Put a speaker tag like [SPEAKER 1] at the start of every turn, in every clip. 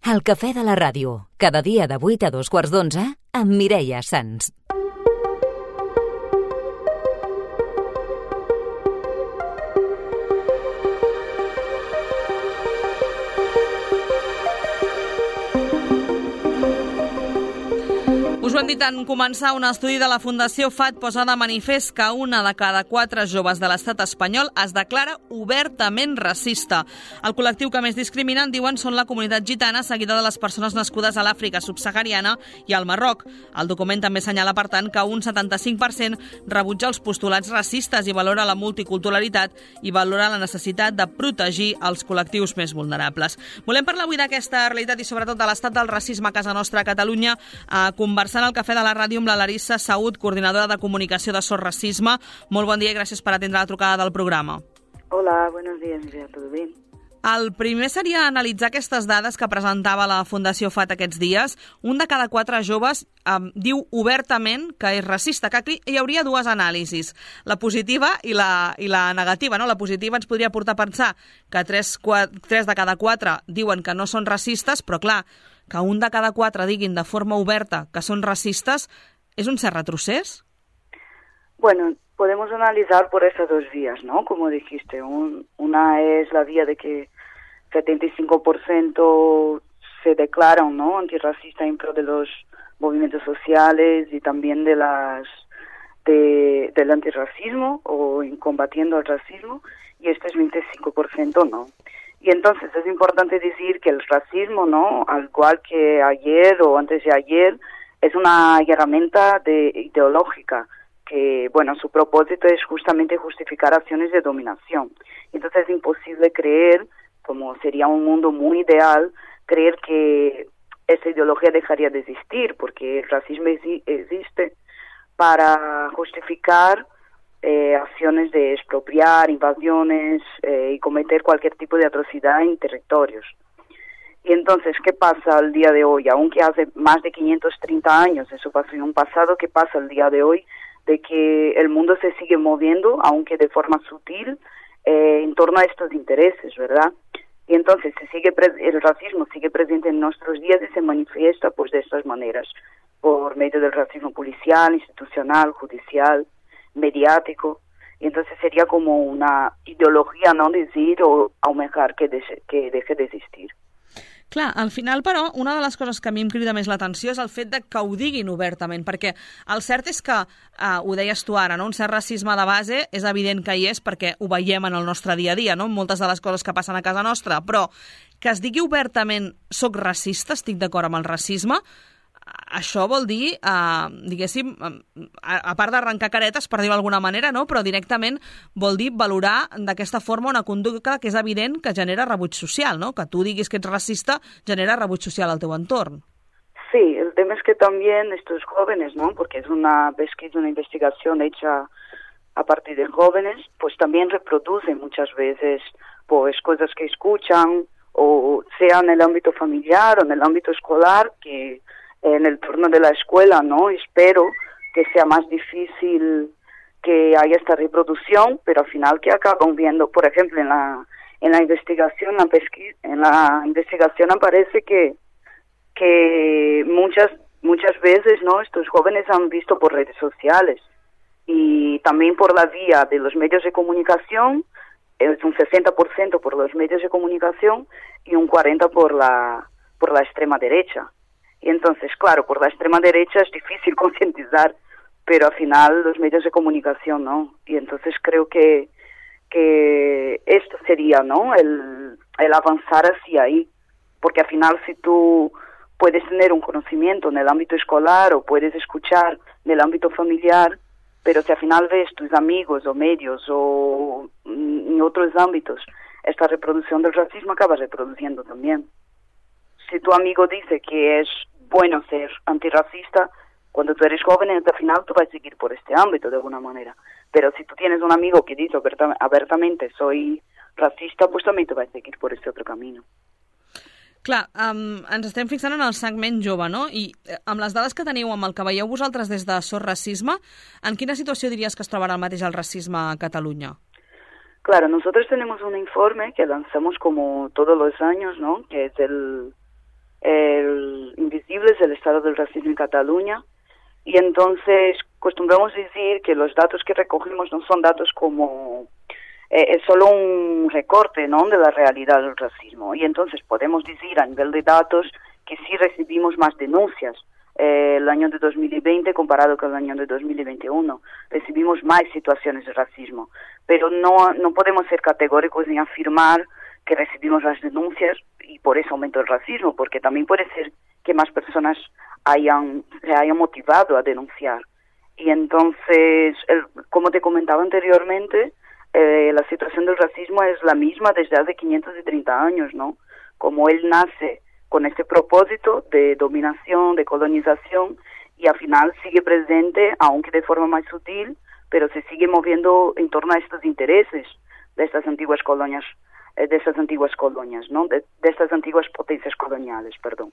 [SPEAKER 1] El cafè de la ràdio, cada dia de 8 a 2:15 amb Mireia Sans.
[SPEAKER 2] Us ho hem dit en començar, un estudi de la Fundació FAT posa de manifest que una de cada 4 joves de l'estat espanyol es declara obertament racista. El col·lectiu que més discriminen, diuen, són la comunitat gitana, seguida de les persones nascudes a l'Àfrica subsahariana i al Marroc. El document també assenyala, per tant, que un 75% rebutja els postulats racistes i valora la multiculturalitat i valora la necessitat de protegir els col·lectius més vulnerables. Volem parlar avui d'aquesta realitat i sobretot de l'estat del racisme a casa nostra a Catalunya, conversant al Cafè de la Ràdio amb la Larissa Saud, coordinadora de comunicació de SOS Racisme. Molt bon dia i gràcies per atendre la trucada del programa.
[SPEAKER 3] Hola, buenos días, Mireia, ¿todo bien?
[SPEAKER 2] El primer seria analitzar aquestes dades que presentava la Fundació FAT aquests dies. Un de cada 4 joves diu obertament que és racista, que aquí hi hauria dues anàlisis, la positiva i la negativa. No? La positiva ens podria portar a pensar que 3 de cada 4 diuen que no són racistes, però clar, que un de cada 4 diguin de forma oberta que són racistes, ¿es un cert retrocés?
[SPEAKER 3] Bueno, podemos analizar por esas dos vías, ¿no? Como dijiste, una es la vía de que 75% se declaran, ¿no?, antirracista en pro de los movimientos sociales y también del antirracismo o en combatiendo el racismo, y este es 25% no. Y entonces es importante decir que el racismo, ¿no?, al igual que ayer o antes de ayer, es una herramienta ideológica que, bueno, su propósito es justamente justificar acciones de dominación. Entonces es imposible creer, como sería un mundo muy ideal, creer que esa ideología dejaría de existir, porque el racismo existe para justificar acciones de expropiar, invasiones y cometer cualquier tipo de atrocidad en territorios. Y entonces, ¿qué pasa al día de hoy? Aunque hace más de 530 años eso pasó en un pasado, ¿qué pasa al día de hoy? De que el mundo se sigue moviendo, aunque de forma sutil, en torno a estos intereses, ¿verdad? Y entonces el racismo sigue presente en nuestros días y se manifiesta pues de estas maneras, por medio del racismo policial, institucional, judicial, mediático. Y entonces sería como una ideología, no decir o aumentar que deje de existir.
[SPEAKER 2] Clar, al final, però, una de les coses que a mi em crida més l'atenció és el fet de que ho diguin obertament, perquè el cert és que, ho deies tu ara, no? Un cert racisme de base és evident que hi és perquè ho veiem en el nostre dia a dia, no? Moltes de les coses que passen a casa nostra, però que es digui obertament soc racista, estic d'acord amb el racisme, això vol dir, diguéssim, a part d'arrencar caretes, per dir-ho d'alguna manera, no? Però directament vol dir valorar d'aquesta forma una conducta que és evident que genera rebuig social, no? Que tu diguis que ets racista genera rebuig social al teu entorn.
[SPEAKER 3] Sí, el tema es que también estos jóvenes, ¿no? Porque es una investigación hecha a partir de jóvenes, pues también reproducen muchas veces pues cosas que escuchan, o sea en el ámbito familiar o en el ámbito escolar, que en el entorno de la escuela, ¿no? Espero que sea más difícil que haya esta reproducción, pero al final que acaban viendo, por ejemplo, en la investigación, en la investigación aparece que muchas veces, ¿no?, estos jóvenes han visto por redes sociales y también por la vía de los medios de comunicación, es un 60% por los medios de comunicación y un 40% por la extrema derecha. Y entonces, claro, por la extrema derecha es difícil concientizar, pero al final los medios de comunicación, ¿no? Y entonces creo que esto sería, ¿no?, el avanzar hacia ahí, porque al final si tú puedes tener un conocimiento en el ámbito escolar o puedes escuchar en el ámbito familiar, pero si al final ves tus amigos o medios o en otros ámbitos esta reproducción del racismo, acabas reproduciendo también. Si tu amigo dice que es bueno ser antirracista, cuando tú eres joven, al final tú vas a seguir por este ámbito de alguna manera. Pero si tú tienes un amigo que dice abiertamente soy racista, pues también tú vas a seguir por este otro camino.
[SPEAKER 2] Clar, ens estem fixant en el segment jove, no? I amb les dades que teniu, amb el que veieu vosaltres des de SOS Racisme, en quina situació diries que es trobarà el mateix el racisme a Catalunya?
[SPEAKER 3] Claro, nosotros tenemos un informe que lanzamos como todos los años, ¿no?, que es el el estado del racismo en Cataluña, y entonces acostumbramos decir que los datos que recogemos no son datos como es solo un recorte, ¿no?, de la realidad del racismo, y entonces podemos decir a nivel de datos que sí recibimos más denuncias el año de 2020 comparado con el año de 2021. Recibimos más situaciones de racismo, pero no podemos ser categóricos ni afirmar que recibimos las denuncias y por eso aumentó el racismo, porque también puede ser que más personas se hayan motivado a denunciar. Y entonces, como te comentaba anteriormente, la situación del racismo es la misma desde hace 530 años, ¿no? Como él nace con este propósito de dominación, de colonización, y al final sigue presente, aunque de forma más sutil, pero se sigue moviendo en torno a estos intereses de estas antiguas colonias, ¿no? De estas antiguas potencias coloniales, perdón.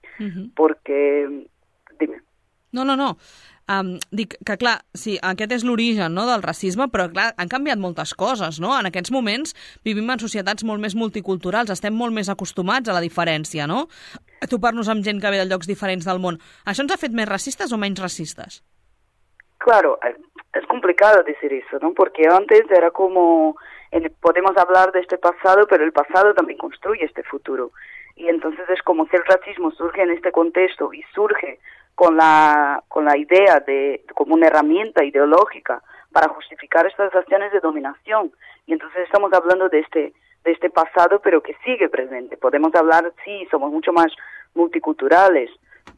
[SPEAKER 3] Perquè... Dime.
[SPEAKER 2] No. Dic que, clar, sí, aquest és l'origen, no?, del racisme, però, clar, han canviat moltes coses, no? En aquests moments vivim en societats molt més multiculturals, estem molt més acostumats a la diferència, no? A topar-nos amb gent que ve de llocs diferents del món. Això ens ha fet més racistes o menys racistes?
[SPEAKER 3] Claro, es complicado decir eso, ¿no? Porque antes era como... podemos hablar de este pasado, pero el pasado también construye este futuro. Y entonces es como si el racismo surge en este contexto y surge con la idea de como una herramienta ideológica para justificar estas acciones de dominación. Y entonces estamos hablando de este pasado, pero que sigue presente. Podemos hablar, sí, somos mucho más multiculturales,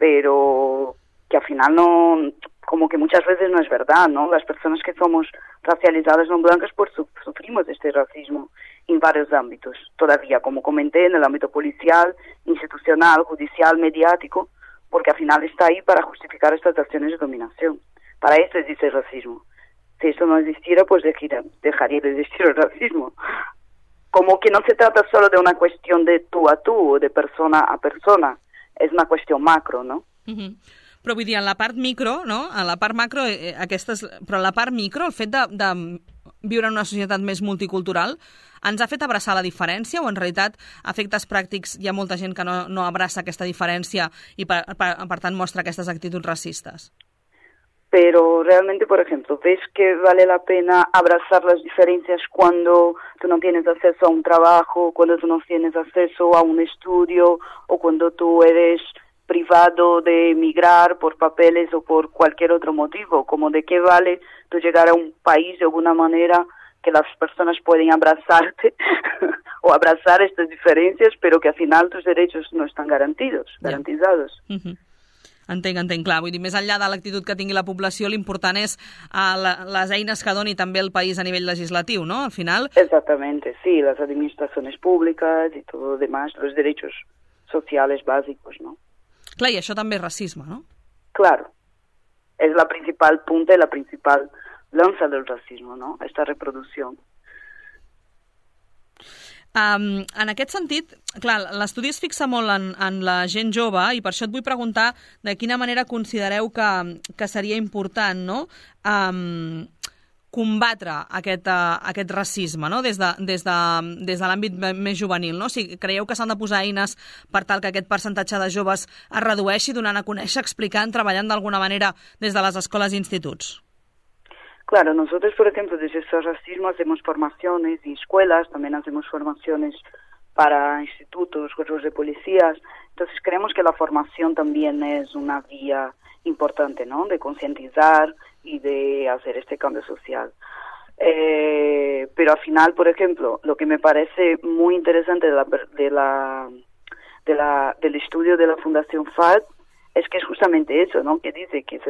[SPEAKER 3] pero que al final no, como que muchas veces no es verdad, ¿no? Las personas que somos racializadas no blancas pues sufrimos este racismo en varios ámbitos todavía, como comenté, en el ámbito policial, institucional, judicial, mediático, porque al final está ahí para justificar estas acciones de dominación. Para eso existe el racismo. Si esto no existiera, pues dejaría de existir el racismo. Como que no se trata solo de una cuestión de tú a tú o de persona a persona, es una cuestión macro, ¿no?
[SPEAKER 2] Però vull dir, en la part micro, no? En la part macro, però en la part micro, el fet de viure en una societat més multicultural ens ha fet abraçar la diferència o en realitat a efectes pràctics hi ha molta gent que no abraça aquesta diferència i per tant mostra aquestes actituds racistes?
[SPEAKER 3] Pero realmente, por ejemplo, ¿ves que vale la pena abrazar las diferencias cuando tú no tienes acceso a un trabajo, cuando tú no tienes acceso a un estudio o cuando tú eres privado de emigrar por papeles o por cualquier otro motivo? Como de qué vale tú llegar a un país de alguna manera que las personas pueden abrazarte o abrazar estas diferencias, pero que al final tus derechos no están garantizados.
[SPEAKER 2] Entenc, clar. Vull dir, més enllà de l'actitud que tingui la població, l'important és les eines que doni també el país a nivell legislatiu, ¿no? Al final...
[SPEAKER 3] Exactamente, sí, las administraciones públicas y todo lo demás, los derechos sociales básicos, ¿no?
[SPEAKER 2] Clar, i això també és racisme, ¿no?
[SPEAKER 3] Claro. Es la principal punta y la principal lanza del racismo, ¿no? Esta reproducció.
[SPEAKER 2] En aquest sentit, clar, l'estudi es fixa molt en la gent jove i per això et vull preguntar de quina manera considereu que seria important, no?, combatre aquest racisme, no?, des de l'àmbit més juvenil, no? O sigui, creieu que s'han de posar eines per tal que aquest percentatge de joves es redueixi, donant a conèixer, explicant, treballant d'alguna manera des de les escoles i instituts?
[SPEAKER 3] Claro, nosotros, por ejemplo, desde este racismo hacemos formaciones en escuelas, también hacemos formaciones para institutos, cuerpos de policías. Entonces creemos que la formación también es una vía importante, ¿no?, de concientizar y de hacer este cambio social. Pero al final, por ejemplo, lo que me parece muy interesante del estudio de la Fundación FAD es que es justamente eso, ¿no?, que dice que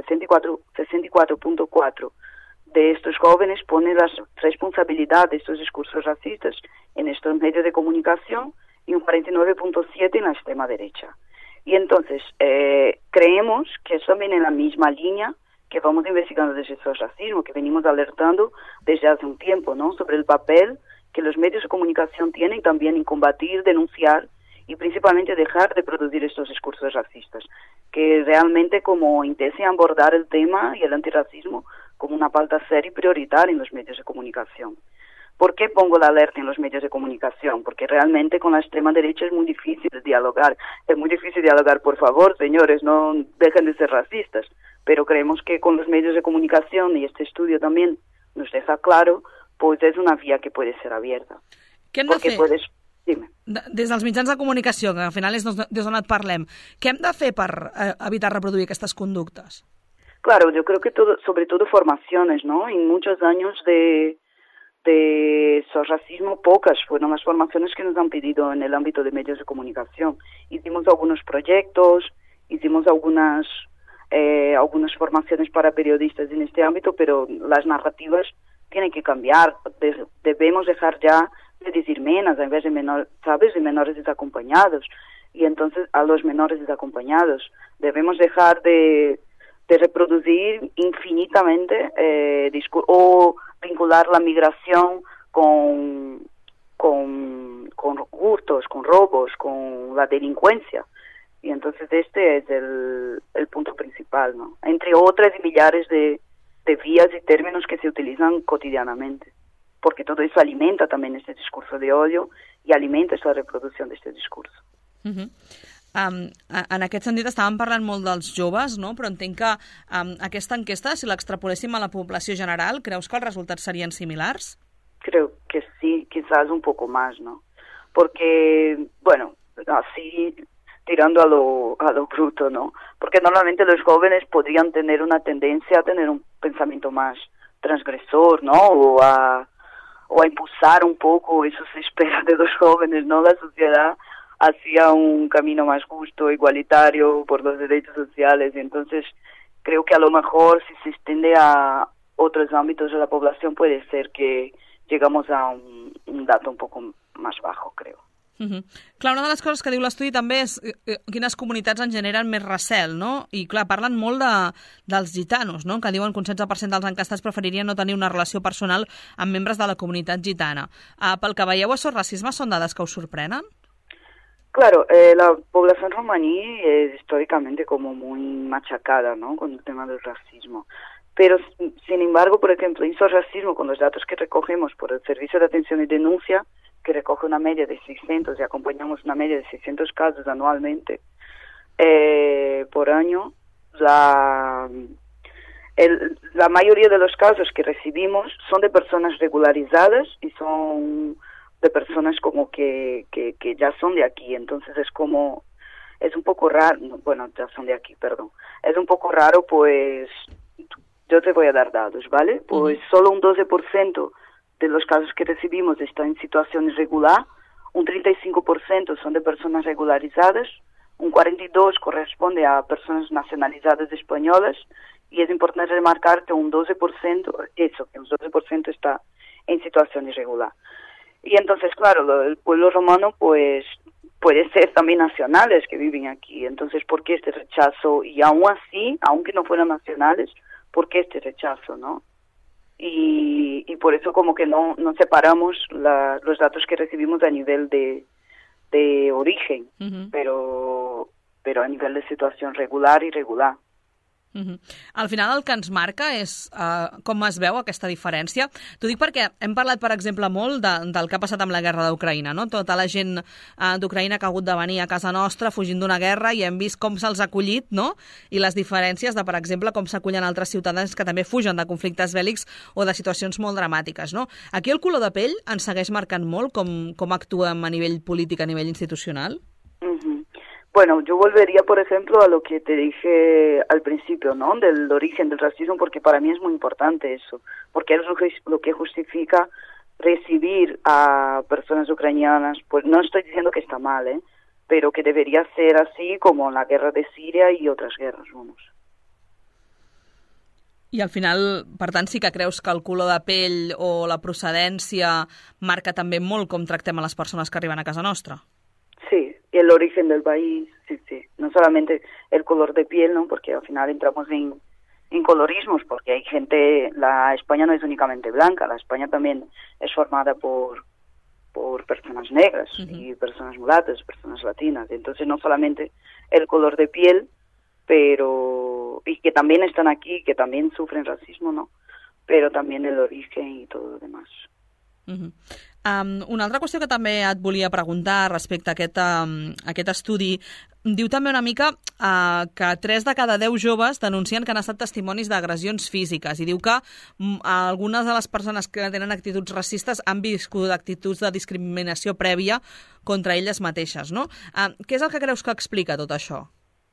[SPEAKER 3] 64.4 de estos jóvenes pone la responsabilidad de estos discursos racistas en estos medios de comunicación y un 49.7 en la extrema derecha. Y entonces creemos que es también en la misma línea que vamos investigando desde el racismo, que venimos alertando desde hace un tiempo, ¿no?, sobre el papel que los medios de comunicación tienen también en combatir, denunciar y principalmente dejar de producir estos discursos racistas, que realmente como intenten abordar el tema y el antirracismo como una pauta seria y prioritaria en los medios de comunicación. ¿Por qué pongo la alerta en los medios de comunicación? Porque realmente con la extrema derecha es muy difícil dialogar. Es muy difícil dialogar, por favor, señores, no dejen de ser racistas. Pero creemos que con los medios de comunicación, y este estudio también nos deja claro, pues és una via que puede ser abierta.
[SPEAKER 2] Què hem de fer?
[SPEAKER 3] Dime.
[SPEAKER 2] Des dels mitjans de comunicació, que al final és des d'on et parlem, què hem de fer per evitar reproduir aquestes conductes?
[SPEAKER 3] Claro, yo creo que sobre todo formaciones, ¿no? En muchos años de racismo, pocas fueron las formaciones que nos han pedido en el ámbito de medios de comunicación. Hicimos algunos proyectos, hicimos algunas formaciones para periodistas en este ámbito, pero las narrativas tienen que cambiar. Debemos dejar ya de decir menas en vez de de menores desacompañados. Y entonces a los menores desacompañados debemos dejar de reproducir infinitamente o vincular la migración con hurtos, con robos, con la delincuencia. Y entonces este es el punto principal, ¿no? Entre otras y millares de vías y términos que se utilizan cotidianamente, porque todo eso alimenta también este discurso de odio y alimenta esta reproducción de este discurso.
[SPEAKER 2] En aquest sentit estàvem parlant molt dels joves, no? Però entenc que aquesta enquesta, si l'extrapoléssim a la població general, creus que els resultats serien similars?
[SPEAKER 3] Creo que sí, quizás un poco más, ¿no? Porque, bueno, así tirando a lo bruto, ¿no? Porque normalmente los jóvenes podrían tener una tendencia a tener un pensamiento más transgresor, ¿no? O a impulsar un poco, eso se espera de los jóvenes, ¿no? La sociedad hacia un camino más justo, igualitario, por los derechos sociales. Y entonces creo que a lo mejor si se extiende a otros ámbitos de la población puede ser que llegamos a un dato un poco más bajo, creo.
[SPEAKER 2] Clar, una de les coses que diu l'estudi també és quines comunitats en generen més recel, no? I clar, parlen molt dels gitanos, no? Que diuen que un 16% dels encastats preferirien no tenir una relació personal amb membres de la comunitat gitana. Pel que veieu, això racisme són dades que us sorprenen?
[SPEAKER 3] Claro, la población romaní es históricamente como muy machacada, ¿no? Con el tema del racismo. Pero, sin embargo, por ejemplo, hizo racismo con los datos que recogemos por el Servicio de Atención y Denuncia, que recoge una media de 600 y acompañamos una media de 600 casos anualmente por año. La mayoría de los casos que recibimos son de personas regularizadas y son de personas como que ya son de aquí, entonces es un poco raro, bueno, ya son de aquí, perdón, es un poco raro, pues, yo te voy a dar datos, ¿vale? Pues solo un 12% de los casos que recibimos están en situación irregular, un 35% son de personas regularizadas, un 42% corresponde a personas nacionalizadas españolas, y es importante remarcar que un 12%, que un 12% está en situación irregular. Y entonces, claro, el pueblo romano, pues, puede ser también nacionales que viven aquí. Entonces, ¿por qué este rechazo? Y aún así, aunque no fueran nacionales, ¿por qué este rechazo, no? Y por eso como que no separamos los datos que recibimos a nivel de origen, pero a nivel de situación regular y irregular.
[SPEAKER 2] Al final el que ens marca és com es veu aquesta diferència. T'ho dic perquè hem parlat, per exemple, molt del que ha passat amb la guerra d'Ucraïna, no? Tota la gent d'Ucraïna que ha hagut de venir a casa nostra fugint d'una guerra i hem vist com se'ls ha acollit, no? I les diferències de, per exemple, com s'acullen altres ciutadans que també fugen de conflictes bèl·lics o de situacions molt dramàtiques, no? Aquí el color de pell ens segueix marcant molt com actuem a nivell polític, a nivell institucional?
[SPEAKER 3] Bueno, yo volvería, por ejemplo, a lo que te dije al principio, ¿no? Del origen del racismo, porque para mí es muy importante eso, porque es lo que justifica recibir a personas ucranianas. Pues no estoy diciendo que está mal, pero que debería ser así como en la guerra de Síria y otras guerras, vamos.
[SPEAKER 2] I al final, per tant, sí que creus que el color de pell o la procedència marca també molt com tractem a les persones que arriben a casa nostra?
[SPEAKER 3] Sí, y el origen del país, sí. No solamente el color de piel, ¿no? Porque al final entramos en colorismos, porque hay gente, la España no es únicamente blanca, la España también es formada por personas negras y personas mulatas, personas latinas. Entonces no solamente el color de piel, pero y que también están aquí, que también sufren racismo, ¿no? Pero también el origen y todo lo demás.
[SPEAKER 2] Una altra qüestió que també et volia preguntar respecte a aquest estudi, diu també una mica que 3 de cada 10 joves denuncien que han estat testimonis d'agressions físiques i diu que algunes de les persones que tenen actituds racistes han viscut actituds de discriminació prèvia contra elles mateixes, no? Què és el que creus que explica tot això?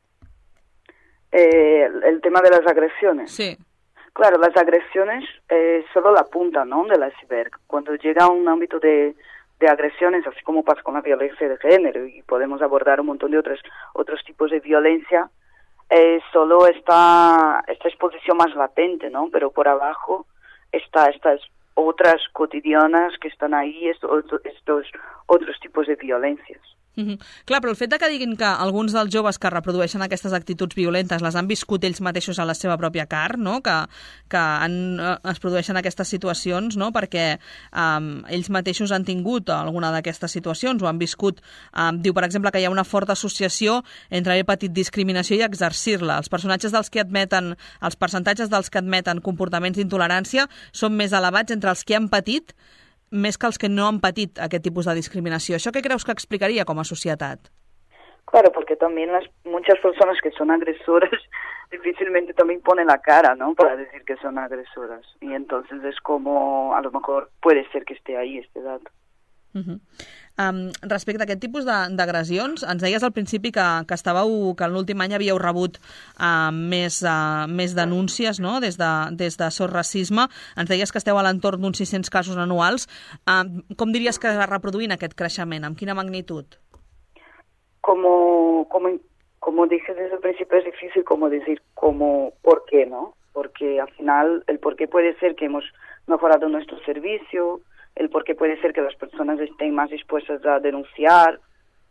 [SPEAKER 3] El tema de las agresiones.
[SPEAKER 2] Sí.
[SPEAKER 3] Claro, las agresiones solo la punta, ¿no?, del iceberg. Cuando llega a un ámbito de agresiones, así como pasa con la violencia de género, y podemos abordar un montón de otros tipos de violencia, solo esta exposición más latente, ¿no? Pero por abajo estas otras cotidianas que están ahí, estos otros tipos de violencias.
[SPEAKER 2] Clar, però el fet que diguin que alguns dels joves que reprodueixen aquestes actituds violentes les han viscut ells mateixos a la seva pròpia carn, no? que es produeixen aquestes situacions, no? Perquè ells mateixos han tingut alguna d'aquestes situacions o han viscut. Diu, per exemple, que hi ha una forta associació entre haver patit discriminació i exercir-la. Els percentatges dels que admeten comportaments d'intolerància són més elevats entre els que han patit més que els que no han patit aquest tipus de discriminació. ¿Això qué creus que explicaría como sociedad?
[SPEAKER 3] Claro, porque también muchas personas que son agresoras difícilmente también ponen la cara, ¿no?, para decir que son agresoras. Y entonces es como, a lo mejor puede ser que esté ahí este dato.
[SPEAKER 2] Respecte a aquest tipus d'agressions, ens deies al principi que en l'últim any havíeu rebut més denúncies, no?, des de SOS Racisme. Ens deies que esteu a l'entorn d'uns 600 casos anuals. Com diries que es reproduint aquest creixement? Amb quina magnitud?
[SPEAKER 3] Como dije desde el principio, es difícil como decir por qué, ¿no? Porque al final el por qué puede ser que hemos mejorado nuestro servicio, el por qué puede ser que las personas estén más dispuestas a denunciar,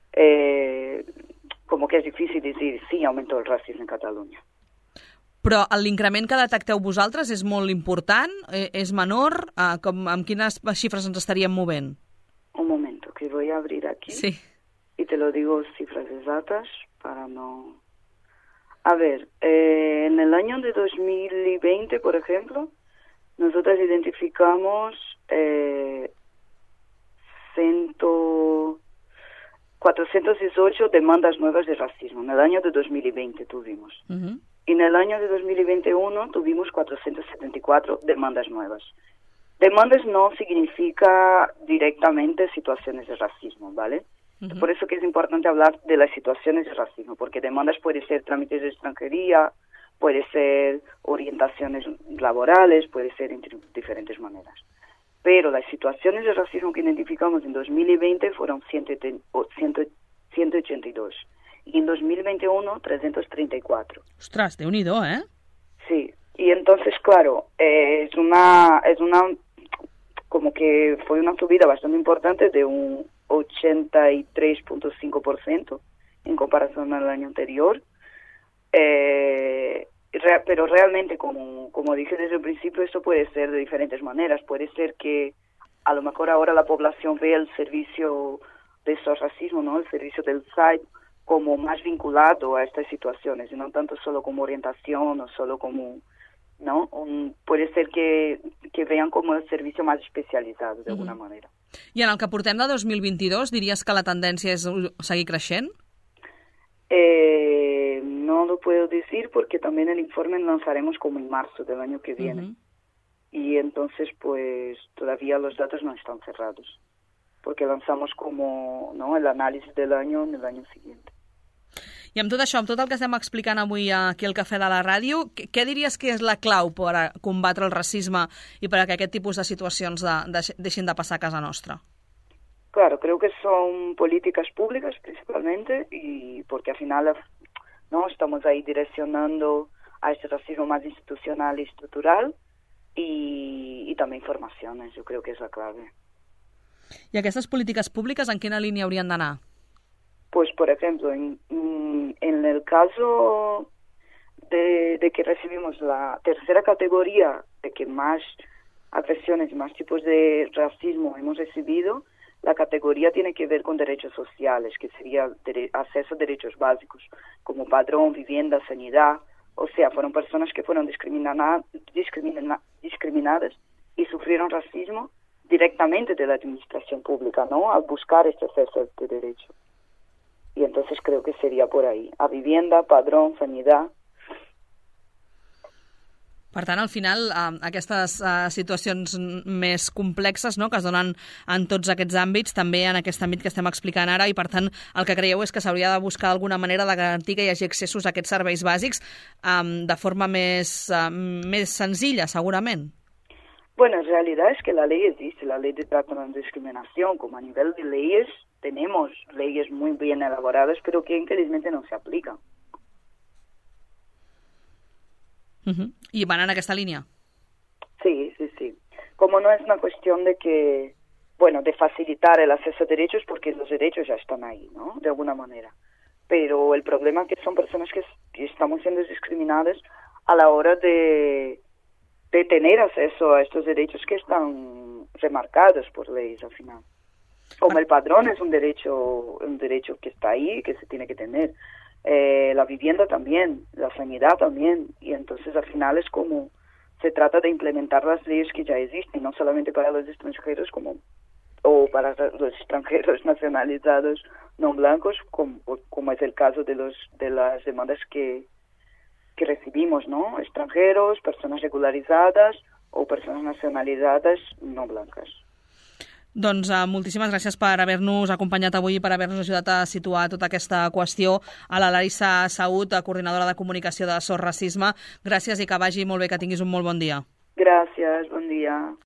[SPEAKER 3] como que és difícil dir sí, aumentó el racisme en Catalunya.
[SPEAKER 2] Però l'increment que detecteu vosaltres és molt important? És menor? Amb quines xifres ens estaríem movent?
[SPEAKER 3] Un momento, que voy a abrir aquí.
[SPEAKER 2] Sí.
[SPEAKER 3] Y te lo digo cifras exactas para no... A ver, en el año de 2020, por ejemplo, nosotros identificamos 418 demandas nuevas de racismo. En el año de 2020 tuvimos. Y en el año de 2021 tuvimos 474 demandas nuevas. Demandas no significa directamente situaciones de racismo, ¿vale? Por eso que es importante hablar de las situaciones de racismo, porque demandas puede ser trámites de extranjería, puede ser orientaciones laborales, puede ser en diferentes maneras. Pero las situaciones de racismo que identificamos en 2020 fueron 182 y en 2021 334.
[SPEAKER 2] Ostras, Déu-n'hi-do, ¿eh?
[SPEAKER 3] Sí, y entonces, claro, es una como que fue una subida bastante importante de un 83.5% en comparación al año anterior. Pero realmente, como dije desde el principio, esto puede ser de diferentes maneras. Puede ser que a lo mejor ahora la población ve el servicio de SOS Racismo, ¿no?, el servicio del SAID, como más vinculado a estas situaciones, y no tanto solo como orientación o solo como... ¿no? Puede ser que vean como el servicio más especializado, de alguna manera.
[SPEAKER 2] I en el que portem de 2022, diries que la tendència és seguir creixent?
[SPEAKER 3] No lo puedo decir porque también el informe lo lanzaremos como en marzo del año que viene. Y entonces, pues, todavía los datos no están cerrados, porque lanzamos como, ¿no?, el análisis del año en el año siguiente.
[SPEAKER 2] I amb tot això, amb tot el que estem explicant avui aquí al Cafè de la Ràdio, què diries que és la clau per a combatre el racisme i per a que aquest tipus de situacions deixin de passar a casa nostra?
[SPEAKER 3] Claro, creo que son políticas públicas principalmente, y porque al final, ¿no?, estamos ahí direccionando a este racismo más institucional y estructural, y también formaciones, yo creo que es la clave.
[SPEAKER 2] I aquestes polítiques públiques en quina línia haurien d'anar?
[SPEAKER 3] Pues, por ejemplo, en el caso de que recibimos la tercera categoría, de que más agresiones y más tipos de racismo hemos recibido, la categoría tiene que ver con derechos sociales, que sería acceso a derechos básicos, como padrón, vivienda, sanidad. O sea, fueron personas que fueron discriminadas y sufrieron racismo directamente de la administración pública, ¿no? Al buscar este cese de derecho. Y entonces creo que sería por ahí. A vivienda, padrón, sanidad.
[SPEAKER 2] Per tant, al final, aquestes situacions més complexes, no?, que es donen en tots aquests àmbits, també en aquest àmbit que estem explicant ara, i per tant el que creieu és que s'hauria de buscar alguna manera de garantir que hi hagi accessos a aquests serveis bàsics de forma més senzilla, segurament.
[SPEAKER 3] Bueno, en realidad es que la ley existe, la ley de trato de no discriminación, como a nivel de leyes tenemos leyes muy bien elaboradas, pero que infelizmente no se aplican.
[SPEAKER 2] ¿Y van en aquesta línea?
[SPEAKER 3] Sí. Como no es una cuestión de que, bueno, de facilitar el acceso a derechos, porque los derechos ya están ahí, ¿no? De alguna manera. Pero el problema es que son personas que estamos siendo discriminadas a la hora de tener acceso a estos derechos que están remarcados por leyes al final. Como el padrón es un derecho que está ahí, que se tiene que tener. La vivienda también, la sanidad también, y entonces al final es como se trata de implementar las leyes que ya existen, no solamente para los extranjeros o para los extranjeros nacionalizados no blancos, como es el caso de las demandas que recibimos, ¿no? Extranjeros, personas regularizadas o personas nacionalizadas no blancas.
[SPEAKER 2] Doncs moltíssimes gràcies per haver-nos acompanyat avui i per haver-nos ajudat a situar tota aquesta qüestió. A la Larissa Saúd, coordinadora de comunicació de SOS Racisme. Gràcies i que vagi molt bé, que tinguis un molt bon dia.
[SPEAKER 3] Gràcies, bon dia.